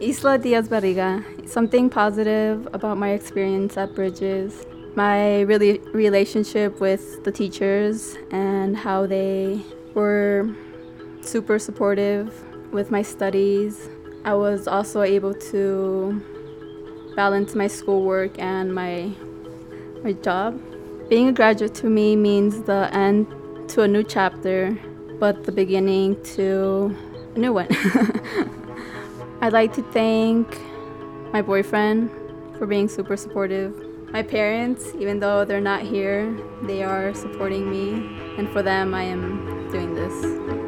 Isla Diaz Barriga. Something positive about my experience at Bridges. My relationship with the teachers and how they were super supportive with my studies. I was also able to balance my schoolwork and my job. Being a graduate to me means the end to a new chapter, but the beginning to a new one. I'd like to thank my boyfriend for being super supportive. My parents, even though they're not here, they are supporting me, and for them I am doing this.